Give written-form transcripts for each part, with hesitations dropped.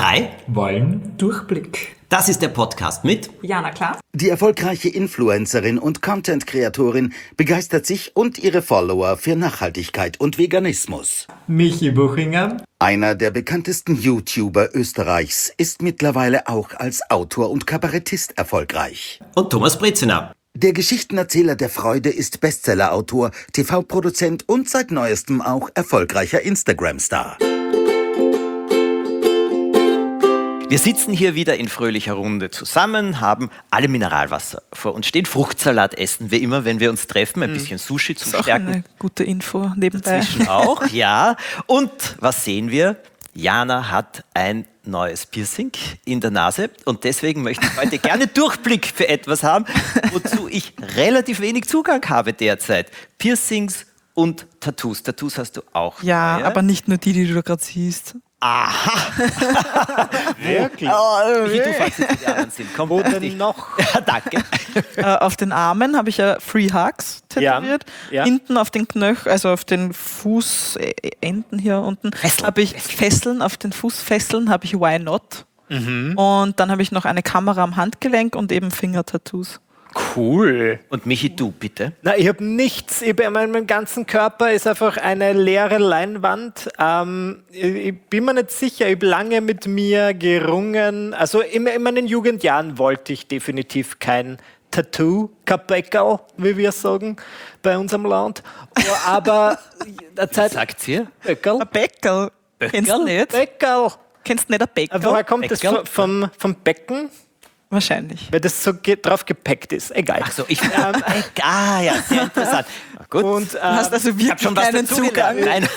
3 wollen Durchblick. Das ist der Podcast mit Jana Klaas. Die erfolgreiche Influencerin und Content-Kreatorin begeistert sich und ihre Follower für Nachhaltigkeit und Veganismus. Michi Buchinger. Einer der bekanntesten YouTuber Österreichs ist mittlerweile auch als Autor und Kabarettist erfolgreich. und Thomas Brezina. Der Geschichtenerzähler der Freude ist Bestsellerautor, TV-Produzent und seit neuestem auch erfolgreicher Instagram-Star. Wir sitzen hier wieder in fröhlicher Runde zusammen, haben alle Mineralwasser vor uns stehen. Fruchtsalat essen wir immer, wenn wir uns treffen. Ein bisschen Sushi zum Das ist auch Stärken. eine gute Info nebenbei. Dazwischen auch, ja. Und was sehen wir? Jana hat ein neues Piercing in der Nase und deswegen möchte ich heute gerne Durchblick für etwas haben, wozu ich relativ wenig Zugang habe derzeit. Piercings und Tattoos. Tattoos hast du auch. Ja, neue. aber nicht nur die, die du da gerade siehst. Wirklich? Wie du fragst, wie die anderen sind. Komm, Wo dich. denn noch? Ja, danke. Auf den Armen habe ich ja Free Hugs tätowiert. Ja. Hinten auf den Knöcheln, also auf den Fußenden hier unten, Fesseln. habe ich Fesseln. Auf den Fußfesseln habe ich Why Not. Und dann habe ich noch eine Kamera am Handgelenk und eben Fingertattoos. Cool. Und Michi, du bitte. Na, ich habe nichts. Mein ganzen Körper ist einfach eine leere Leinwand. Ich bin mir nicht sicher. Ich habe lange mit mir gerungen. Also in meinen Jugendjahren wollte ich definitiv kein Tattoo, kein Bäckerl, wie wir sagen, bei unserem Land. Aber der Zeit... Sagt's ihr? Bäckerl? Ein Bäckerl. Kennst du nicht? Bäckerl. Kennst du nicht ein Bäckerl? Woher kommt das? Bäckerl? Vom Becken? Wahrscheinlich. Weil das so drauf gepackt ist. Egal. Ach so, ja, sehr interessant. Gut. Und, Du hast also ich habe wirklich schon was keinen dazugelernt. Zugang. Nein.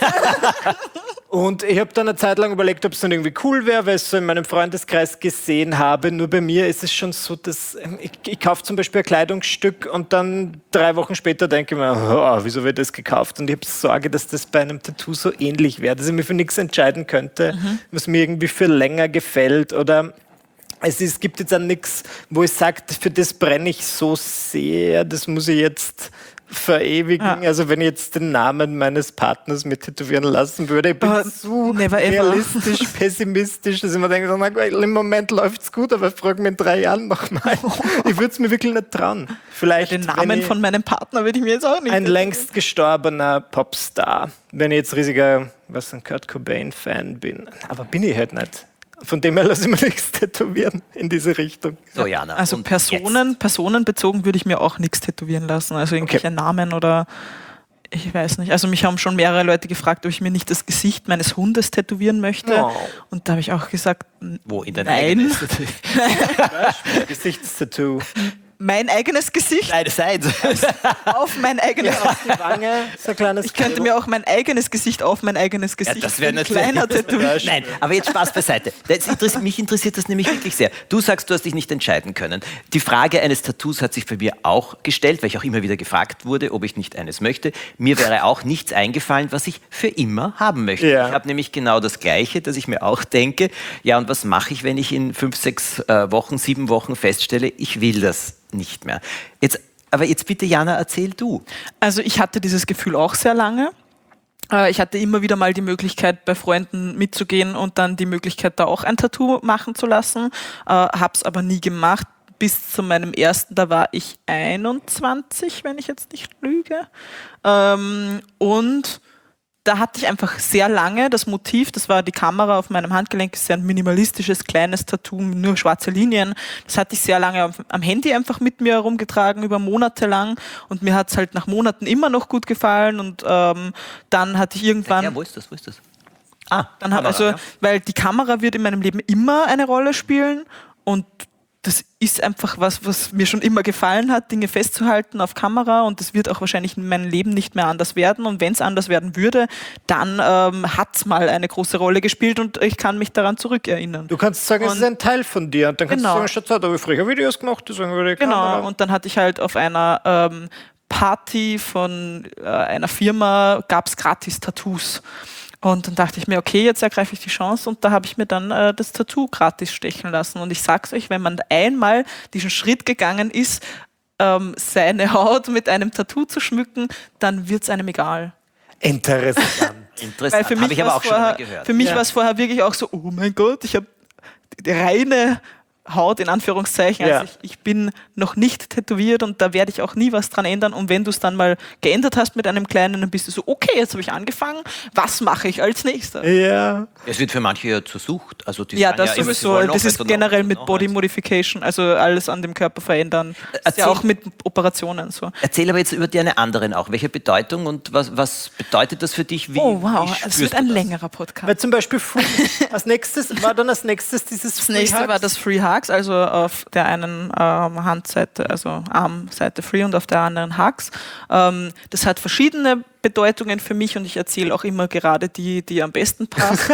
Und ich habe dann eine Zeit lang überlegt, ob es dann irgendwie cool wäre, weil ich es so in meinem Freundeskreis gesehen habe. Nur bei mir ist es schon so, dass ich kaufe zum Beispiel ein Kleidungsstück und dann 3 Wochen später denke ich mir, oh, wieso wird das gekauft? Und ich habe Sorge, dass das bei einem Tattoo so ähnlich wäre, dass ich mich für nichts entscheiden könnte, was mir irgendwie für länger gefällt oder... Es gibt jetzt auch nichts, wo ich sage, für das brenne ich so sehr, das muss ich jetzt verewigen. Ah. Also wenn ich jetzt den Namen meines Partners mit tätowieren lassen würde, ich bin zu never ever. realistisch, pessimistisch, dass ich mir denke, na, im Moment läuft es gut, aber frag mich in 3 Jahren nochmal. Ich würde es mir wirklich nicht trauen. Vielleicht, Den wenn Namen ich von meinem Partner würde ich mir jetzt auch nicht. ein längst gestorbener Popstar, wenn ich jetzt riesiger, Kurt Cobain-Fan bin. Aber bin ich halt nicht. Von dem her lasse ich mir nichts tätowieren in diese Richtung. So, Jana. Also und personenbezogen würde ich mir auch nichts tätowieren lassen. Also irgendwelche Namen oder ich weiß nicht. Also mich haben schon mehrere Leute gefragt, ob ich mir nicht das Gesicht meines Hundes tätowieren möchte. Oh. Und da habe ich auch gesagt, Wo in dein nein. eigenes? Gesichtstattoo. Mein eigenes Gesicht Nein, seins. auf mein eigenes Die Wange, so ein kleines Ich könnte mir auch mein eigenes Gesicht auf mein eigenes Gesicht das wäre ein natürlich kleiner tätowieren. Nein, aber jetzt Spaß beiseite. Mich interessiert das nämlich wirklich sehr. Du sagst, du hast dich nicht entscheiden können. Die Frage eines Tattoos hat sich bei mir auch gestellt, weil ich auch immer wieder gefragt wurde, ob ich nicht eines möchte. Mir wäre auch nichts eingefallen, was ich für immer haben möchte. Ja. Ich habe nämlich genau das Gleiche, dass ich mir auch denke, ja, und was mache ich, wenn ich in 5, 6 Wochen, 7 Wochen feststelle, ich will das nicht mehr. Aber jetzt bitte, Jana, erzähl du. Also ich hatte dieses Gefühl auch sehr lange. Ich hatte immer wieder mal die Möglichkeit, bei Freunden mitzugehen und dann die Möglichkeit, da auch ein Tattoo machen zu lassen. Hab's aber nie gemacht. Bis zu meinem ersten, da war ich 21, wenn ich jetzt nicht lüge. Und da hatte ich einfach sehr lange das Motiv, das war die Kamera auf meinem Handgelenk, ist ja ein minimalistisches, kleines Tattoo, nur schwarze Linien. Das hatte ich sehr lange am Handy einfach mit mir herumgetragen, über Monate lang. Und mir hat es halt nach Monaten immer noch gut gefallen. Und dann hatte ich irgendwann... Ja, wo ist das? Ah, Dann Kamera, also, ja. weil die Kamera wird in meinem Leben immer eine Rolle spielen und das ist einfach was mir schon immer gefallen hat, Dinge festzuhalten auf Kamera und das wird auch wahrscheinlich in meinem Leben nicht mehr anders werden und wenn es anders werden würde, dann hat es mal eine große Rolle gespielt und ich kann mich daran zurückerinnern. Du kannst sagen, es ist ein Teil von dir. Und dann kannst Genau. du sagen, Schatz, da habe ich früher Videos gemacht, deswegen habe ich die Kamera. Genau, und dann hatte ich halt auf einer Party von einer Firma, gab es gratis Tattoos. Und dann dachte ich mir, okay, jetzt ergreife ich die Chance und da habe ich mir dann das Tattoo gratis stechen lassen. Und ich sag's euch, wenn man einmal diesen Schritt gegangen ist, seine Haut mit einem Tattoo zu schmücken, dann wird's einem egal. Interessant. Weil für mich Habe ich aber auch schon mal war gehört. für mich war es vorher wirklich auch so, oh mein Gott, ich habe die reine Haut, in Anführungszeichen. Ja. Also ich bin noch nicht tätowiert und da werde ich auch nie was dran ändern. Und wenn du es dann mal geändert hast mit einem Kleinen, dann bist du so, okay, jetzt habe ich angefangen, was mache ich als nächstes? Ja. Es wird für manche ja zur Sucht. Also die Ja, sagen das immer, sie sowieso. wollen noch Das eins ist und generell noch mit eins. Body Modification, also alles an dem Körper verändern. Das ist Erzähl- ja auch mit Operationen so. Erzähl aber jetzt über deine anderen auch. Welche Bedeutung und was bedeutet das für dich? Wie, Oh wow, wie es spürst wird du ein das? längerer Podcast. Weil zum Beispiel als nächstes dieses Das nächste war das Free Hugs, also auf der einen Handseite, also Armseite Free und auf der anderen Hugs. Das hat verschiedene Bedeutungen für mich und ich erzähle auch immer gerade die am besten passt.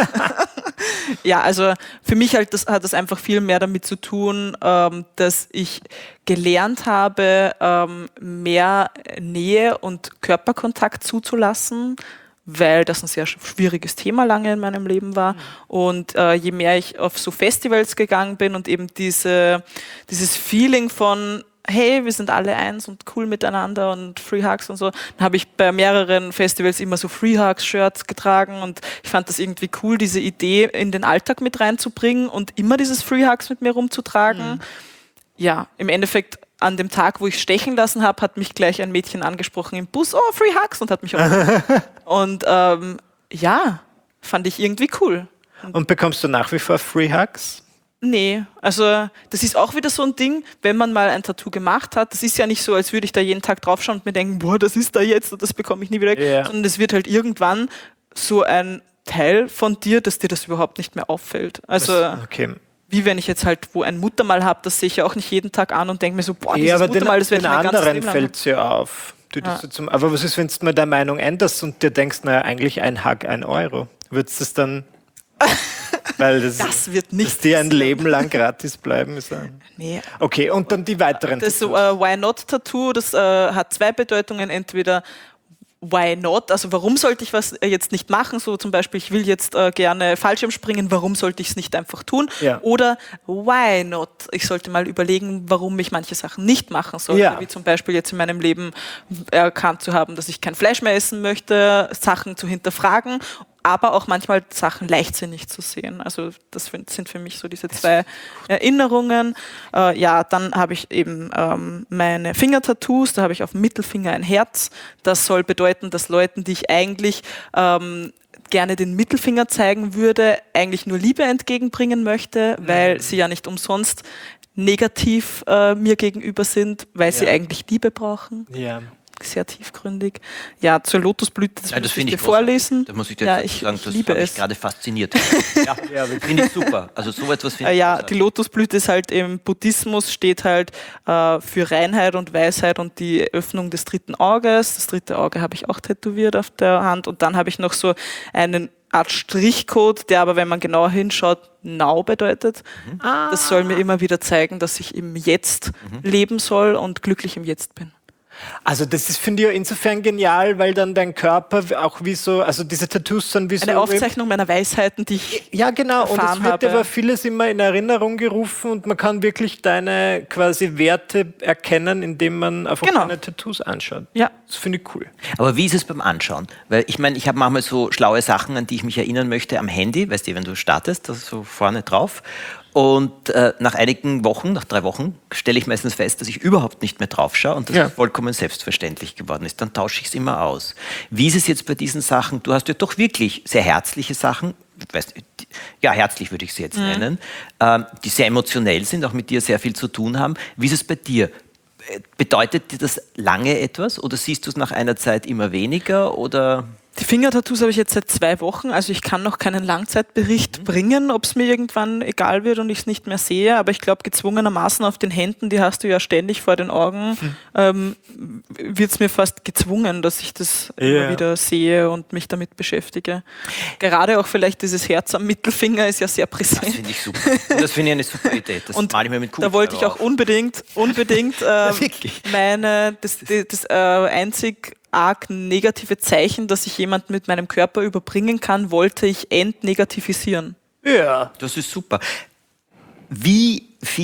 Ja, also für mich hat das einfach viel mehr damit zu tun, dass ich gelernt habe, mehr Nähe und Körperkontakt zuzulassen, weil das ein sehr schwieriges Thema lange in meinem Leben war. Und je mehr ich auf so Festivals gegangen bin und eben dieses Feeling von hey, wir sind alle eins und cool miteinander und Free Hugs und so, dann habe ich bei mehreren Festivals immer so Free Hugs-Shirts getragen und ich fand das irgendwie cool, diese Idee in den Alltag mit reinzubringen und immer dieses Free Hugs mit mir rumzutragen. Ja, im Endeffekt an dem Tag, wo ich stechen lassen habe, hat mich gleich ein Mädchen angesprochen im Bus, oh, Free Hugs, und hat mich auch und ja, fand ich irgendwie cool. Und bekommst du nach wie vor Free Hugs? Nee, also das ist auch wieder so ein Ding, wenn man mal ein Tattoo gemacht hat, das ist ja nicht so, als würde ich da jeden Tag draufschauen und mir denken, boah, das ist da jetzt und das bekomme ich nie wieder weg, Ja. sondern es wird halt irgendwann so ein Teil von dir, dass dir das überhaupt nicht mehr auffällt. Also Okay. wie wenn ich jetzt halt wo ein Muttermal habe, das sehe ich ja auch nicht jeden Tag an und denke mir so, boah, Ja, dieses aber Muttermal, das werde den ich mein ganzes anderen Leben lang fällt es ja auf. Ja. Aber was ist, wenn du mal deine Meinung änderst und dir denkst, naja, eigentlich ein Hug 1 Euro? Würdest du das dann... Weil Das wird nicht dass die ein passieren. Leben lang gratis bleiben. Nee. Okay, und dann die weiteren Das Tattoos. Why Not Tattoo, das hat zwei Bedeutungen. Entweder Why not? Also warum sollte ich was jetzt nicht machen? So zum Beispiel, ich will jetzt gerne Fallschirmspringen, warum sollte ich es nicht einfach tun? Ja. Oder Why not? Ich sollte mal überlegen, warum ich manche Sachen nicht machen sollte. Ja. Wie zum Beispiel jetzt in meinem Leben erkannt zu haben, dass ich kein Fleisch mehr essen möchte, Sachen zu hinterfragen, aber auch manchmal Sachen leichtsinnig zu sehen. Also das sind für mich so diese zwei Erinnerungen. Ja, dann habe ich eben meine Fingertattoos, da habe ich auf dem Mittelfinger ein Herz. Das soll bedeuten, dass Leuten, die ich eigentlich gerne den Mittelfinger zeigen würde, eigentlich nur Liebe entgegenbringen möchte, weil sie ja nicht umsonst negativ mir gegenüber sind, weil sie eigentlich Liebe brauchen. Ja. Sehr tiefgründig. Ja, zur Lotusblüte, das Ja, muss das ich finde dir ich vorlesen. Da muss ich dir Ja, dazu ich sagen, das liebe hat mich es. gerade fasziniert. Ja, finde ich super. Also so etwas finde ich Ja, großartig. die Lotusblüte ist halt im Buddhismus, steht halt für Reinheit und Weisheit und die Öffnung des dritten Auges. Das dritte Auge habe ich auch tätowiert auf der Hand. Und dann habe ich noch so einen Art Strichcode, der aber, wenn man genauer hinschaut, Now bedeutet. Das soll mir immer wieder zeigen, dass ich im Jetzt leben soll und glücklich im Jetzt bin. Also das ist, finde ich, ja insofern genial, weil dann dein Körper auch wie so, also diese Tattoos dann wie so... Eine Aufzeichnung meiner Weisheiten, die ich Ja, genau. Und es erfahren wird habe. aber vieles immer in Erinnerung gerufen und man kann wirklich deine quasi Werte erkennen, indem man einfach Genau. deine Tattoos anschaut. Ja. Das finde ich cool. Aber wie ist es beim Anschauen? Weil ich meine, ich habe manchmal so schlaue Sachen, an die ich mich erinnern möchte am Handy, weißt du, wenn du startest, das ist so vorne drauf. Und nach einigen Wochen, nach 3 Wochen, stelle ich meistens fest, dass ich überhaupt nicht mehr drauf schaue und das Ja. vollkommen selbstverständlich geworden ist. Dann tausche ich es immer aus. Wie ist es jetzt bei diesen Sachen? Du hast ja doch wirklich sehr herzliche Sachen, ja, herzlich würde ich sie jetzt nennen, die sehr emotionell sind, auch mit dir sehr viel zu tun haben. Wie ist es bei dir? Bedeutet dir das lange etwas oder siehst du es nach einer Zeit immer weniger oder... Die Fingertattoos habe ich jetzt seit 2 Wochen, also ich kann noch keinen Langzeitbericht bringen, ob es mir irgendwann egal wird und ich es nicht mehr sehe, aber ich glaube gezwungenermaßen auf den Händen, die hast du ja ständig vor den Augen, wird es mir fast gezwungen, dass ich das immer wieder sehe und mich damit beschäftige. Gerade auch vielleicht dieses Herz am Mittelfinger ist ja sehr Das präsent. finde ich super. Und das finde ich eine super Idee. Das Und male ich mir mit da wollte ich auch unbedingt Wirklich? das einzig arg negative Zeichen, dass ich jemand mit meinem Körper überbringen kann, wollte ich entnegativisieren. Ja. Das ist super. Wie viel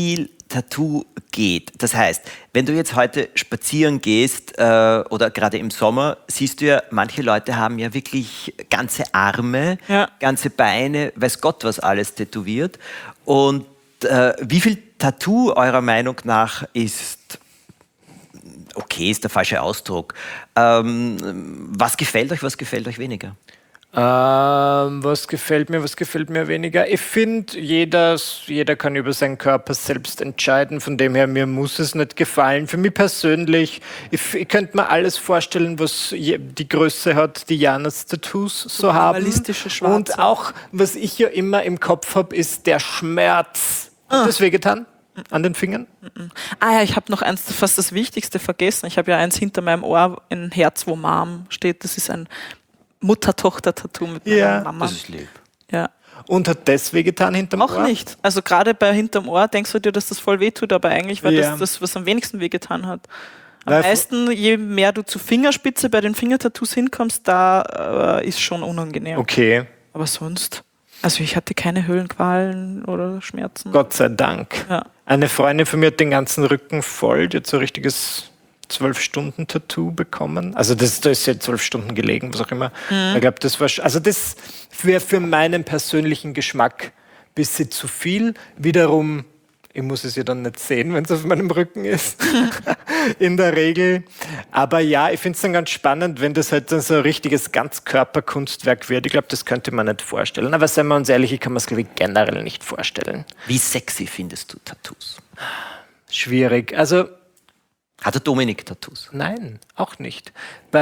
Tattoo geht. Das heißt, wenn du jetzt heute spazieren gehst oder gerade im Sommer, siehst du ja, manche Leute haben ja wirklich ganze Arme, ganze Beine, weiß Gott was alles tätowiert. Und wie viel Tattoo eurer Meinung nach ist, okay, ist der falsche Ausdruck, was gefällt euch weniger? Was gefällt mir weniger? Ich finde, jeder kann über seinen Körper selbst entscheiden. Von dem her, mir muss es nicht gefallen. Für mich persönlich, ich könnte mir alles vorstellen, was die Größe hat, die Janas Tattoos so haben. Minimalistische Schwarze. Und auch, was ich ja immer im Kopf habe, ist der Schmerz. Hat das wehgetan? An den Fingern? Ah ja, ich habe noch eins, fast das Wichtigste vergessen. Ich habe ja eins hinter meinem Ohr, ein Herz, wo Mom steht. Das ist ein Mutter-Tochter-Tattoo mit meiner Mama. Das ist lieb. Ja. Und hat das wehgetan hinterm Ohr? Auch nicht. Also gerade bei hinterm Ohr denkst du dir, dass das voll wehtut, aber eigentlich war das, was am wenigsten wehgetan hat. Am meisten, je mehr du zur Fingerspitze bei den Fingertattoos hinkommst, da ist schon unangenehm. Okay. Aber sonst, also ich hatte keine Höhlenqualen oder Schmerzen. Gott sei Dank. Ja. Eine Freundin von mir hat den ganzen Rücken voll, die hat so ein richtiges 12-Stunden-Tattoo bekommen. Also da ist ja 12 Stunden gelegen, was auch immer. Ich glaube, das war, also das wäre für meinen persönlichen Geschmack ein bisschen zu viel. Wiederum, ich muss es ja dann nicht sehen, wenn es auf meinem Rücken ist, in der Regel. Aber ja, ich finde es dann ganz spannend, wenn das halt dann so ein richtiges Ganzkörperkunstwerk wird. Ich glaube, das könnte man nicht vorstellen. Aber seien wir uns ehrlich, ich kann mir das, glaube ich, generell nicht vorstellen. Wie sexy findest du Tattoos? Schwierig. Also Hat der Dominik Tattoos? nein, auch nicht.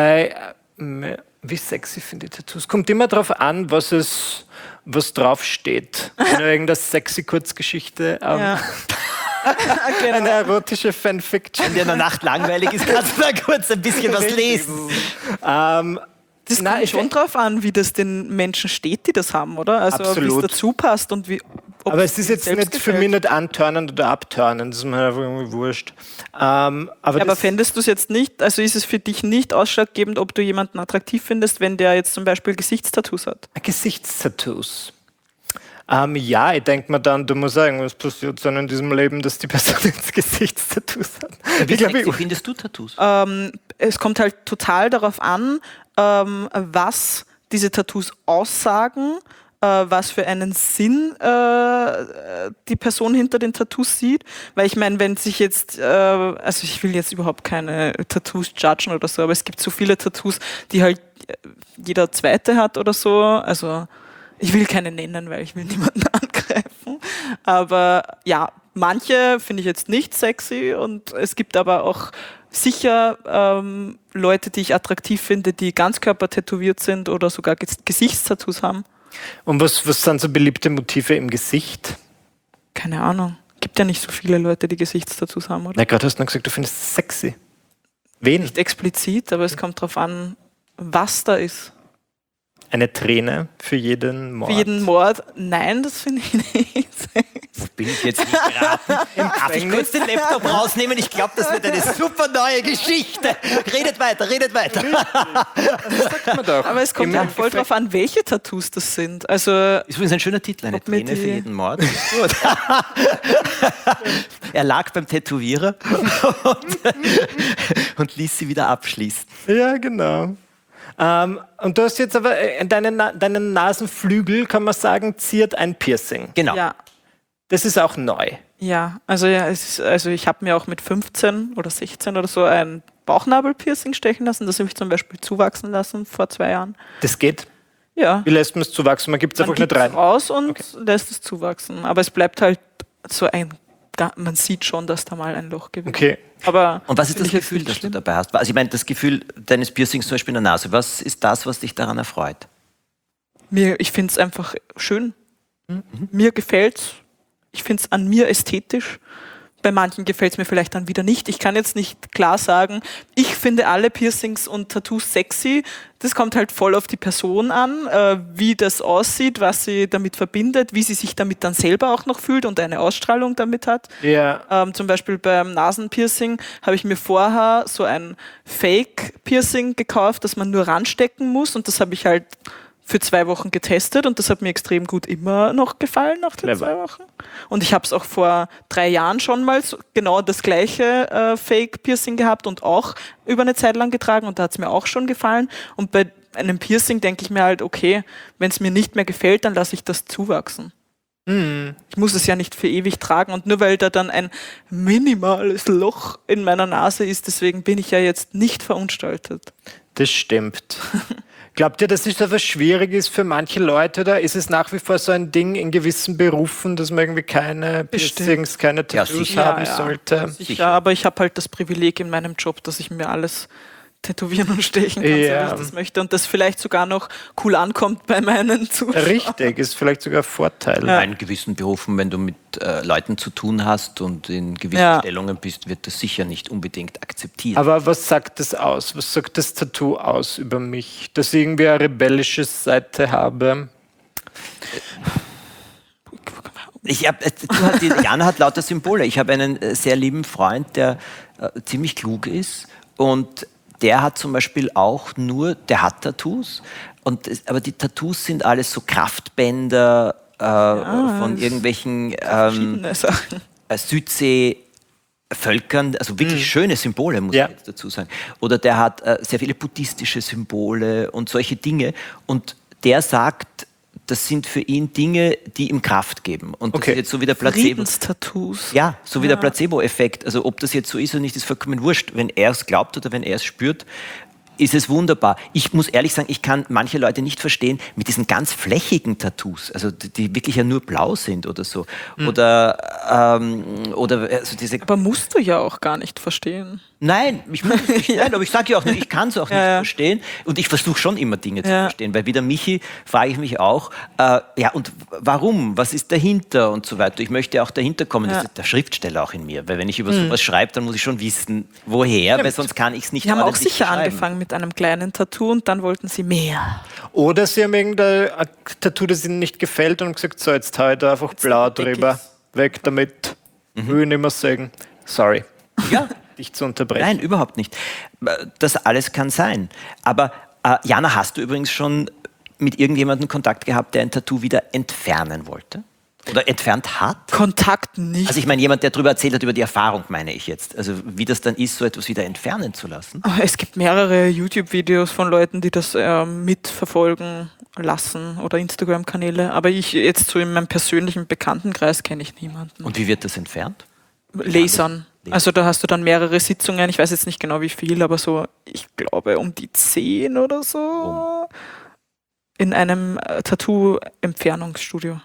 Wie sexy finde ich Tattoos? Kommt immer darauf an, was drauf steht. Wenn irgendeine sexy Kurzgeschichte, Ja. eine erotische Fanfiction. Wenn dir in der Nacht langweilig ist, kannst du da kurz ein bisschen was lesen. Das kommt schon drauf an, wie das den Menschen steht, die das haben, oder? Also wie Absolut. es dazu passt und wie. Aber es ist jetzt selbst nicht für mich nicht antörnend oder abtörnend, das ist mir einfach irgendwie wurscht. Aber fändest du es jetzt nicht, also ist es für dich nicht ausschlaggebend, ob du jemanden attraktiv findest, wenn der jetzt zum Beispiel Gesichtstattoos hat? Gesichtstattoos. Ja, ich denke mir dann, du musst sagen, was passiert sein in diesem Leben, dass die Person jetzt Gesichtstattoos hat. Wie sexy findest du Tattoos? Es kommt halt total darauf an, was diese Tattoos aussagen, was für einen Sinn die Person hinter den Tattoos sieht. Weil ich meine, wenn sich jetzt, also ich will jetzt überhaupt keine Tattoos judgen oder so, aber es gibt so viele Tattoos, die halt jeder Zweite hat oder so. Also ich will keine nennen, weil ich will niemanden angreifen. Aber ja, manche finde ich jetzt nicht sexy und es gibt aber auch sicher Leute, die ich attraktiv finde, die ganzkörper tätowiert sind oder sogar Gesichtstattoos haben. Und was sind so beliebte Motive im Gesicht? Keine Ahnung. Gibt ja nicht so viele Leute, die Gesichtstattoos haben, oder? Na, gerade hast du noch gesagt, du findest es sexy. Wen? Nicht explizit, aber es kommt darauf an, was da ist. Eine Träne für jeden Mord. Für jeden Mord? Nein, das finde ich nicht. Das bin ich jetzt nicht geraten. Darf ich kurz den Laptop rausnehmen? Ich glaube, das wird eine super neue Geschichte. Redet weiter. Aber es kommt halt voll drauf an, welche Tattoos das sind. Also, Ist übrigens ein schöner Titel, eine Ob mir Träne für die- jeden Mord. Gut. Er lag beim Tätowierer und ließ sie wieder abschließen. Ja, genau. Und du hast jetzt aber deinen Nasenflügel, kann man sagen, ziert ein Piercing. Genau. ja. Das ist auch neu. Ja, also ich habe mir auch mit 15 oder 16 oder so ein Bauchnabelpiercing stechen lassen. Das habe ich zum Beispiel zuwachsen lassen vor 2 Jahren. Das geht. Ja, Wie lässt man es zuwachsen? Man gibt es man einfach nicht gibt rein. raus und lässt es zuwachsen. Aber es bleibt halt so man sieht schon, dass da mal ein Loch gewesen ist. Okay. Aber Und was ist finde das ich jetzt Gefühl, nicht das du schlimm. dabei hast? Also ich meine, das Gefühl deines Piercings zum Beispiel in der Nase. Was ist das, was dich daran erfreut? Ich finde es einfach schön. Mir gefällt's. Ich finde es an mir ästhetisch. Bei manchen gefällt es mir vielleicht dann wieder nicht. Ich kann jetzt nicht klar sagen, ich finde alle Piercings und Tattoos sexy. Das kommt halt voll auf die Person an, wie das aussieht, was sie damit verbindet, wie sie sich damit dann selber auch noch fühlt und eine Ausstrahlung damit hat. Ja. Zum Beispiel beim Nasenpiercing habe ich mir vorher so ein Fake-Piercing gekauft, das man nur ranstecken muss und das habe ich halt für 2 Wochen getestet und das hat mir extrem gut immer noch gefallen nach den 2 Wochen. Und ich habe es auch vor 3 Jahren schon mal genau das gleiche Fake-Piercing gehabt und auch über eine Zeit lang getragen und da hat es mir auch schon gefallen. Und bei einem Piercing denke ich mir halt, okay, wenn es mir nicht mehr gefällt, dann lasse ich das zuwachsen. Ich muss es ja nicht für ewig tragen und nur weil da dann ein minimales Loch in meiner Nase ist, deswegen bin ich ja jetzt nicht verunstaltet. Das stimmt. Glaubt ihr, dass es etwas schwierig ist für manche Leute oder ist es nach wie vor so ein Ding in gewissen Berufen, dass man irgendwie keine Piercings, keine Tattoos haben sollte? Sicher, aber ich habe halt das Privileg in meinem Job, dass ich mir alles tätowieren und stechen kann, so wie ich das möchte und das vielleicht sogar noch cool ankommt bei meinen Zuschauern. Richtig, ist vielleicht sogar ein Vorteil. In einen gewissen Berufen, wenn du mit Leuten zu tun hast und in gewissen Stellungen bist, wird das sicher nicht unbedingt akzeptiert. Aber was sagt das aus? Was sagt das Tattoo aus über mich? Dass ich irgendwie eine rebellische Seite habe? Jana hat lauter Symbole. Ich habe einen sehr lieben Freund, der ziemlich klug ist und der hat zum Beispiel der hat Tattoos, aber die Tattoos sind alles so Kraftbänder von irgendwelchen Südsee-Völkern, also wirklich schöne Symbole, muss ich jetzt dazu sagen. Oder der hat sehr viele buddhistische Symbole und solche Dinge und der sagt, das sind für ihn Dinge, die ihm Kraft geben. Und das ist jetzt so wie der Placebo-Tattoos. Ja, so wie der Placebo-Effekt. Also ob das jetzt so ist oder nicht, ist vollkommen wurscht. Wenn er es glaubt oder wenn er es spürt, ist es wunderbar. Ich muss ehrlich sagen, ich kann manche Leute nicht verstehen mit diesen ganz flächigen Tattoos, also die wirklich ja nur blau sind oder so. Oder also diese. Aber musst du ja auch gar nicht verstehen. Nein, ich muss es nicht. Nein, aber ich sage ja auch nicht, ich kann es auch nicht verstehen. Und ich versuche schon immer Dinge zu verstehen, weil wie der Michi frage ich mich auch, und warum? Was ist dahinter und so weiter. Ich möchte auch dahinter kommen, das ist der Schriftsteller auch in mir. Weil wenn ich über sowas schreibe, dann muss ich schon wissen, woher, weil sonst kann ich es nicht. Die haben auch sicher angefangen mit einem kleinen Tattoo und dann wollten sie mehr. Oder sie haben irgendein Tattoo, das ihnen nicht gefällt und haben gesagt, so jetzt hau ich da einfach blau drüber. Weg damit. Will ich nicht mehr sagen. Sorry. Ja. Dich zu unterbrechen. Nein, überhaupt nicht. Das alles kann sein. Aber Jana, hast du übrigens schon mit irgendjemandem Kontakt gehabt, der ein Tattoo wieder entfernen wollte? Oder entfernt hat? Kontakt nicht. Also ich meine, jemand, der darüber erzählt hat, über die Erfahrung, meine ich jetzt. Also wie das dann ist, so etwas wieder entfernen zu lassen. Es gibt mehrere YouTube-Videos von Leuten, die das mitverfolgen lassen oder Instagram-Kanäle. Aber ich jetzt so in meinem persönlichen Bekanntenkreis kenne ich niemanden. Und wie wird das entfernt? Lasern. Also da hast du dann mehrere Sitzungen, ich weiß jetzt nicht genau wie viel, aber so, ich glaube um die 10 oder so in einem Tattoo-Entfernungsstudio.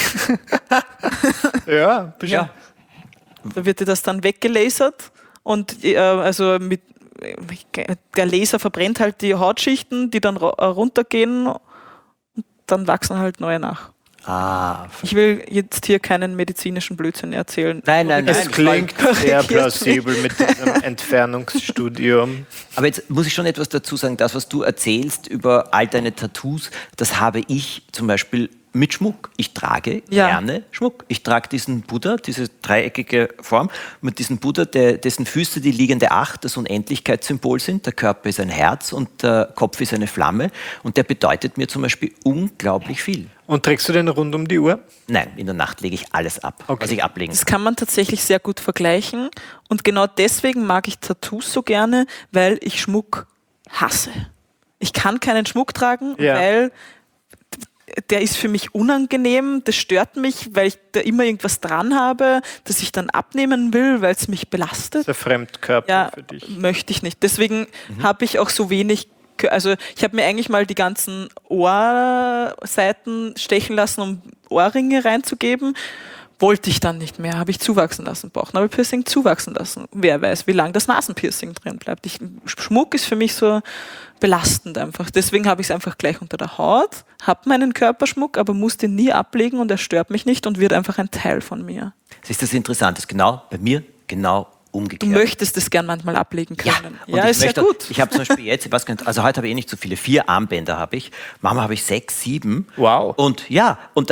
Ja, bestimmt. Da wird dir das dann weggelasert und also mit der Laser verbrennt halt die Hautschichten, die dann runtergehen und dann wachsen halt neue nach. Ich will jetzt hier keinen medizinischen Blödsinn erzählen. Nein. Es klingt sehr plausibel mit diesem Entfernungsstudium. Aber jetzt muss ich schon etwas dazu sagen. Das, was du erzählst über all deine Tattoos, das habe ich zum Beispiel mit Schmuck. Ich trage gerne Schmuck. Ich trage diesen Buddha, diese dreieckige Form, mit diesem Buddha, dessen Füße die liegende Acht, das Unendlichkeitssymbol sind. Der Körper ist ein Herz und der Kopf ist eine Flamme. Und der bedeutet mir zum Beispiel unglaublich viel. Und trägst du den rund um die Uhr? Nein, in der Nacht lege ich alles ab, was ich ablegen kann. Das kann man tatsächlich sehr gut vergleichen. Und genau deswegen mag ich Tattoos so gerne, weil ich Schmuck hasse. Ich kann keinen Schmuck tragen, weil der ist für mich unangenehm, das stört mich, weil ich da immer irgendwas dran habe, das ich dann abnehmen will, weil es mich belastet. Der Fremdkörper für dich. Möchte ich nicht. Deswegen habe ich auch so wenig, also ich habe mir eigentlich mal die ganzen Ohrseiten stechen lassen, um Ohrringe reinzugeben. Wollte ich dann nicht mehr, habe ich zuwachsen lassen, Bauchnabelpiercing zuwachsen lassen. Wer weiß, wie lange das Nasenpiercing drin bleibt. Schmuck ist für mich so belastend einfach. Deswegen habe ich es einfach gleich unter der Haut, habe meinen Körperschmuck, aber muss den nie ablegen und er stört mich nicht und wird einfach ein Teil von mir. Das ist das Interessante, genau bei mir genau umgekehrt. Du möchtest es gern manchmal ablegen können. Ja, ist ja gut. Ich habe zum Beispiel jetzt, also heute habe ich nicht so viele, 4 Armbänder habe ich. Manchmal habe ich 6, 7. Wow. Und da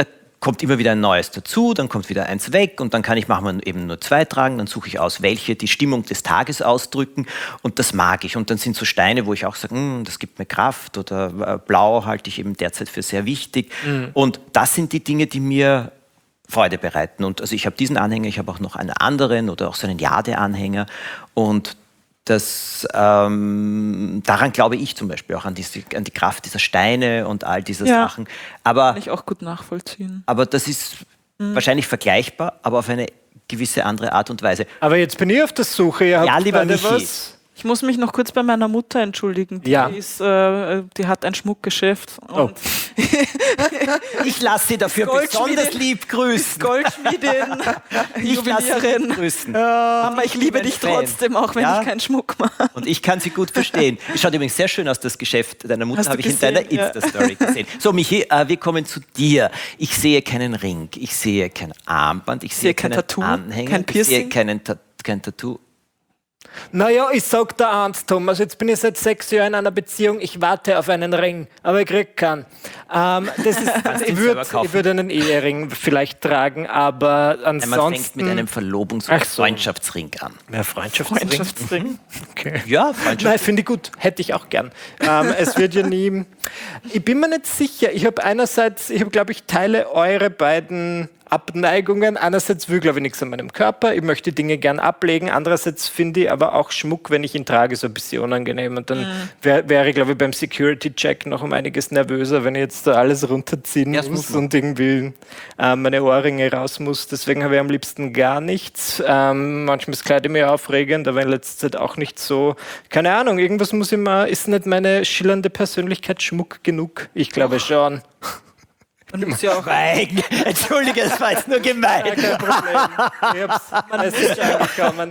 kommt immer wieder ein neues dazu, dann kommt wieder eins weg und dann kann ich manchmal eben nur 2 tragen, dann suche ich aus, welche die Stimmung des Tages ausdrücken und das mag ich. Und dann sind so Steine, wo ich auch sage, das gibt mir Kraft oder Blau halte ich eben derzeit für sehr wichtig. Und das sind die Dinge, die mir Freude bereiten. Und also ich habe diesen Anhänger, ich habe auch noch einen anderen oder auch so einen Jade-Anhänger und daran glaube ich zum Beispiel auch an die Kraft dieser Steine und all diese Sachen. Aber, Kann ich auch gut nachvollziehen. aber das ist wahrscheinlich vergleichbar, aber auf eine gewisse andere Art und Weise. Aber jetzt bin ich auf der Suche. Ihr habt Ja, lieber beide Michi. was? Ich muss mich noch kurz bei meiner Mutter entschuldigen. Die die hat ein Schmuckgeschäft. Und Ich lasse Sie dafür Goldschmiedin. besonders lieb grüßen. Goldschmiedin, Ich lasse Sie Juwelierin. grüßen. Mama, ich liebe bin dich ein Fan. trotzdem, auch wenn Ja. ich keinen Schmuck mache. Und ich kann sie gut verstehen. Es schaut übrigens sehr schön aus, das Geschäft deiner Mutter Hast du habe ich in gesehen? deiner Ja. Insta-Story gesehen. So, Michi, wir kommen zu dir. Ich sehe keinen Ring, ich sehe kein Armband, ich sehe kein keinen Tattoo, Anhänger, kein ich sehe Piercing. kein Tattoo. Naja, ich sag dir eins, Thomas, jetzt bin ich seit 6 Jahren in einer Beziehung, ich warte auf einen Ring, aber ich krieg keinen. Das ist, ich ihn selber kaufen. würde einen Ehering vielleicht tragen, aber Nein, man fängt ansonsten... mit einem Verlobungs- oder Ach so. Freundschaftsring an. Ja, Freundschaftsring. Freundschaftsring. Okay. Ja, Freundschaft. Nein, finde ich gut. Hätte ich auch gern. Es wird ja nie... Ich bin mir nicht sicher. Ich habe glaube ich, teile eure beiden Abneigungen. Einerseits will, glaube ich, nichts an meinem Körper. Ich möchte Dinge gern ablegen. Andererseits finde ich aber auch Schmuck, wenn ich ihn trage, so ein bisschen unangenehm. Und dann wäre ich, glaube ich, beim Security-Check noch um einiges nervöser, wenn ich jetzt da alles runterziehen Ja, das muss muss man. und irgendwie meine Ohrringe raus muss. Deswegen habe ich am liebsten gar nichts. Manchmal ist Kleid mir aufregend, aber in letzter Zeit auch nicht so. Keine Ahnung, irgendwas muss ich mal... Ist nicht meine schillernde Persönlichkeit Schmuck genug? Ich glaube schon. Man muss ja auch Schweigen. Entschuldige, das war jetzt nur gemein. Kein Problem. Es ist angekommen.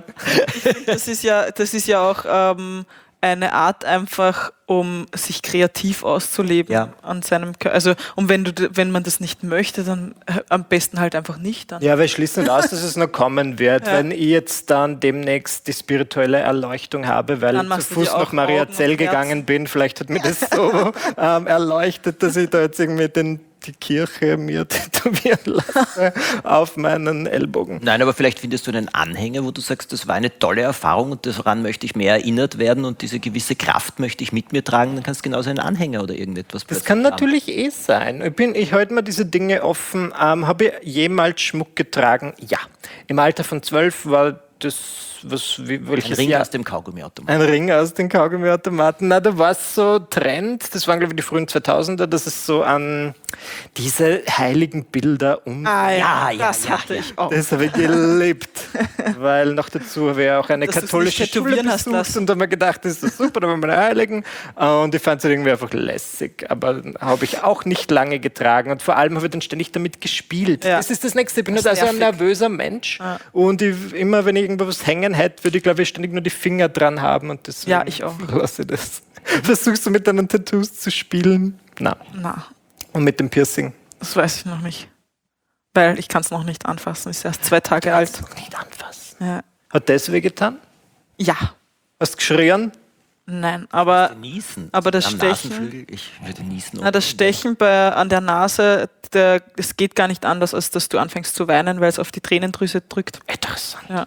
das ist ja auch eine Art einfach, um sich kreativ auszuleben Ja. an seinem Körper. Also, und wenn man das nicht möchte, dann am besten halt einfach nicht. Dann. Ja, aber ich schließe nicht aus, dass es noch kommen wird. Ja. Wenn ich jetzt dann demnächst die spirituelle Erleuchtung habe, weil Dann ich zu machst du Fuß dir auch nach Mariazell Augen und gegangen bin, vielleicht hat mir das so erleuchtet, dass ich da jetzt irgendwie die Kirche mir tätowieren lasse auf meinen Ellbogen. Nein, aber vielleicht findest du einen Anhänger, wo du sagst, das war eine tolle Erfahrung und daran möchte ich mehr erinnert werden und diese gewisse Kraft möchte ich mit mir tragen, dann kannst du genauso einen Anhänger oder irgendetwas Das plötzlich kann haben. natürlich sein. Ich halte mir diese Dinge offen. Habe ich jemals Schmuck getragen? Ja. Im Alter von 12 war das, Ein welches Ring Jahr? aus dem Kaugummiautomaten. Ein Ring aus den Kaugummiautomaten. Na, da war es so Trend, das waren, glaube ich, die frühen 2000er, dass es so an diese heiligen Bilder um... ja, das ja, hatte ja. ich auch. Das habe ich geliebt. Weil noch dazu habe ich auch eine Dass du's katholische nicht Schule tätowieren hast besucht lassen. und habe mir gedacht, das ist super, da waren meine Heiligen. Und ich fand es irgendwie einfach lässig. Aber habe ich auch nicht lange getragen und vor allem habe ich dann ständig damit gespielt. Ja. Das ist das Nächste. Ich bin Das halt ist also ein nervig. nervöser Mensch. Und immer, wenn ich irgendwas hängen hätte, würde ich, glaube ich, ständig nur die Finger dran haben. Und deswegen Ja, ich auch. lasse ich das. Versuchst du mit deinen Tattoos zu spielen? Na. Na, Und mit dem Piercing? das weiß ich noch nicht. Weil ich kann es noch nicht anfassen. Ist erst 2 Tage alt. Nicht anfassen. Ja. Hat das wehgetan? Ja. Hast du geschrien? Nein, aber Niesen. Aber das Am Stechen- Nasenflügel, ich würde niesen. na, das Stechen an der Nase, es geht gar nicht anders, als dass du anfängst zu weinen, weil es auf die Tränendrüse drückt. Interessant. Ja.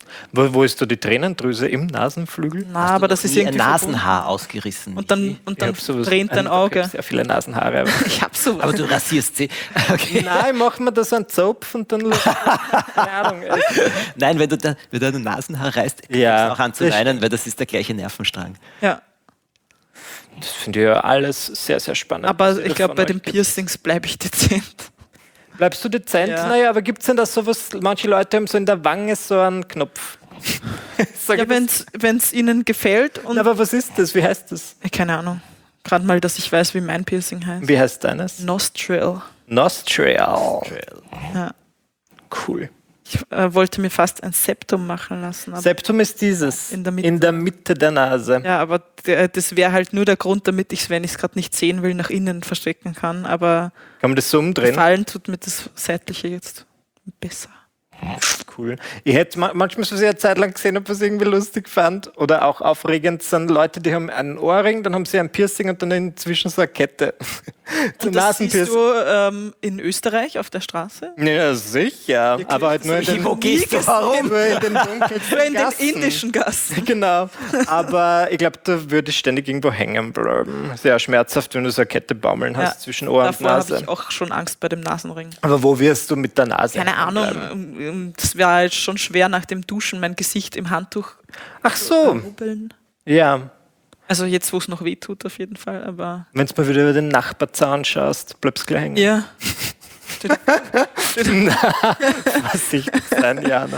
Wo ist da die Tränendrüse? Im Nasenflügel? Na, aber das ist ein irgendwie verbunden. Nasenhaar ausgerissen. Und dann Ich hab sowas- tränt dein Ich Auge. hab sehr viele Nasenhaare. Aber Ich hab so. aber du rasierst sie. Okay. Nein, ich mach mir da so einen Zopf und dann... Keine Ahnung. Nein, wenn du dein Nasenhaar reißt, Ja, fängst du auch an zu das weinen, weil das ist der gleiche Nervenstrang. Ja, Das finde ich ja alles sehr, sehr spannend. aber was ich da glaube, von bei euch den gibt. Piercings bleibe ich dezent. Bleibst du dezent? Ja. Naja, aber gibt es denn da sowas, manche Leute haben so in der Wange so einen Knopf. Sag Ja, ich das? wenn es ihnen gefällt und Aber was ist das? Wie heißt das? keine Ahnung. Gerade mal, dass ich weiß, wie mein Piercing heißt. Wie heißt deines? Nostril. Nostril. Ja. Cool. Ich wollte mir fast ein Septum machen lassen. Aber, Septum ist dieses. In der Mitte. In der Mitte der Nase. ja, aber das wäre halt nur der Grund, damit ich es, wenn ich es gerade nicht sehen will, nach innen verstecken kann. Aber Kann man das so umdrehen? gefallen tut mir das Seitliche jetzt besser. Cool. Ich hätte manchmal so eine Zeit lang gesehen, ob ich es irgendwie lustig fand oder auch aufregend sind Leute, die haben einen Ohrring, dann haben sie ein Piercing und dann inzwischen so eine Kette. Und das siehst du in Österreich auf der Straße? Ja, sicher. Aber halt nur in den, Wo gehst du herum? nur in den dunkelsten Oder in den Gassen. indischen Gassen. Genau. Aber ich glaube, da würde ich ständig irgendwo hängen bleiben. Sehr schmerzhaft, wenn du so eine Kette baumeln hast zwischen Ohr und Davor habe Nase. ich auch schon Angst bei dem Nasenring. Aber wo wirst du mit der Nase? Keine hängen bleiben? Ahnung, das wäre jetzt schon schwer nach dem Duschen mein Gesicht im Handtuch Ach so. rubbeln. Ja. Also jetzt, wo es noch weh tut auf jeden Fall, aber Wenn du mal wieder über den Nachbarzahn schaust, bleibst du gleich hängen. ja. Vorsichtig sein, Jana.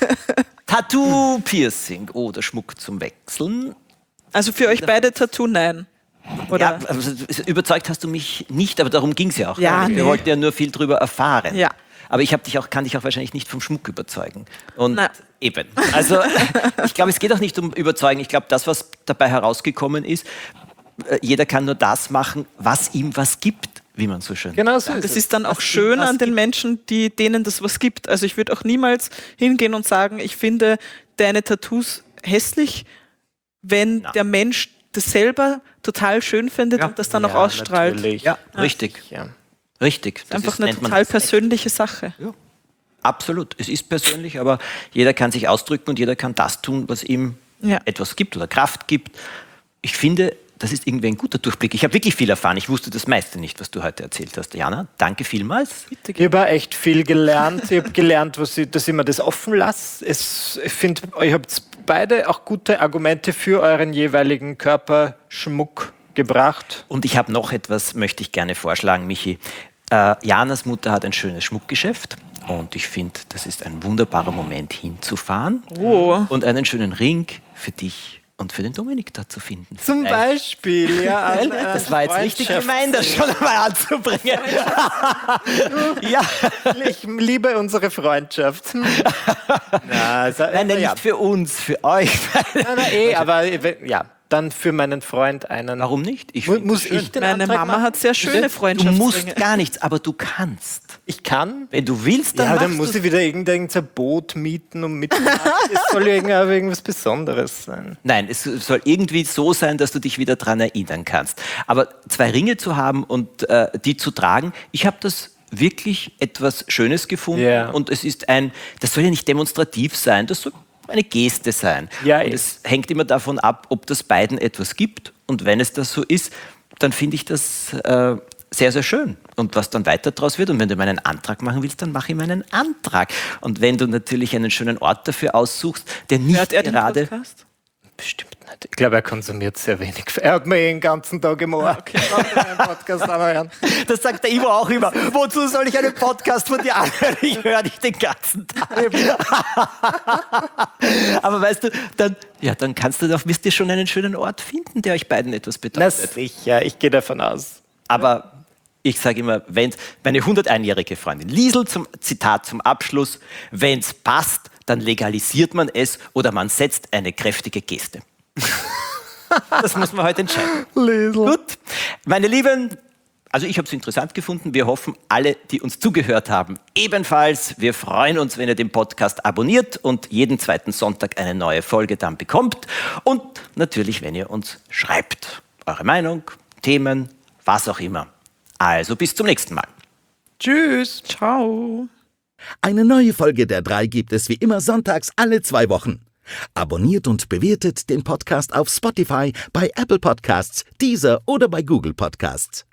Tattoo, Piercing oder Schmuck zum Wechseln. Also für euch beide Tattoo, nein. Oder? Ja, also überzeugt hast du mich nicht, aber darum ging es ja auch. Ja, Wir nee. wollten ja nur viel drüber erfahren. Ja. Aber ich kann dich auch wahrscheinlich nicht vom Schmuck überzeugen. Und Na. eben. Also ich glaube, es geht auch nicht um Überzeugen. Ich glaube, das, was dabei herausgekommen ist, jeder kann nur das machen, was ihm was gibt, wie man so schön Genau so Das ist ist dann auch Was schön was an den gibt. Menschen, denen das was gibt. Also ich würde auch niemals hingehen und sagen, ich finde deine Tattoos hässlich, wenn Na. der Mensch das selber total schön findet Ja. und das dann auch ausstrahlt. Natürlich. Ja, richtig. Ja. Richtig. Das Einfach ist, eine nennt man total Respekt. persönliche Sache. Absolut. Es ist persönlich, aber jeder kann sich ausdrücken und jeder kann das tun, was ihm Ja. etwas gibt oder Kraft gibt. Ich finde, das ist irgendwie ein guter Durchblick. Ich habe wirklich viel erfahren. Ich wusste das meiste nicht, was du heute erzählt hast. Jana, danke vielmals. Ich habe auch echt viel gelernt. Ich habe gelernt, dass ich mir das offen lasse. Ich finde, ihr habt beide auch gute Argumente für euren jeweiligen Körperschmuck gebracht. Und ich habe noch etwas, möchte ich gerne vorschlagen, Michi. Janas Mutter hat ein schönes Schmuckgeschäft und ich finde, das ist ein wunderbarer Moment hinzufahren und einen schönen Ring für dich und für den Dominik da zu finden. Zum Beispiel, ja. Das war jetzt richtig gemein, das schon einmal anzubringen. Ja. Ich liebe unsere Freundschaft. Nein, nicht für uns, für euch. Aber ja, dann für meinen Freund einen. Warum nicht? Muss ich den Meine Antrag Mama machen? hat sehr schöne Du Freundschaftsringe. musst gar nichts, aber du kannst. Ich kann. Wenn du willst, dann Ja, dann machst muss du's. ich wieder irgendein Boot mieten und mitmachen. Es soll ja irgendwas Besonderes sein. Nein, es soll irgendwie so sein, dass du dich wieder daran erinnern kannst. Aber 2 Ringe zu haben und die zu tragen, ich habe das wirklich etwas Schönes gefunden. Ja. Und es ist das soll ja nicht demonstrativ sein, das soll eine Geste sein. Ja, und es hängt immer davon ab, ob das beiden etwas gibt. Und wenn es das so ist, dann finde ich das sehr, sehr schön. Und was dann weiter draus wird, und wenn du meinen Antrag machen willst, dann mach ihm einen Antrag. Und wenn du natürlich einen schönen Ort dafür aussuchst, der nicht Hört er den gerade... Podcast? Bestimmt nicht. Ich glaube, er konsumiert sehr wenig. Er hat mir den ganzen Tag im Ohr. Okay. Podcast anhören. Das sagt der Ivo auch immer. Wozu soll ich einen Podcast von dir anhören? Ich höre dich den ganzen Tag. Aber weißt du, dann wirst du schon einen schönen Ort finden, der euch beiden etwas Na bedeutet. sicher, ich gehe davon aus. Aber ich sage immer, wenn meine 101-jährige Freundin Liesl Zitat zum Abschluss, wenn es passt, dann legalisiert man es oder man setzt eine kräftige Geste. Das muss man heute entscheiden. Gut, meine Lieben, also ich habe es interessant gefunden. Wir hoffen, alle, die uns zugehört haben, ebenfalls. Wir freuen uns, wenn ihr den Podcast abonniert und jeden 2. Sonntag eine neue Folge dann bekommt. Und natürlich, wenn ihr uns schreibt. Eure Meinung, Themen, was auch immer. Also bis zum nächsten Mal. Tschüss. Ciao. Eine neue Folge der 3 gibt es wie immer sonntags alle 2 Wochen. Abonniert und bewertet den Podcast auf Spotify, bei Apple Podcasts, Deezer oder bei Google Podcasts.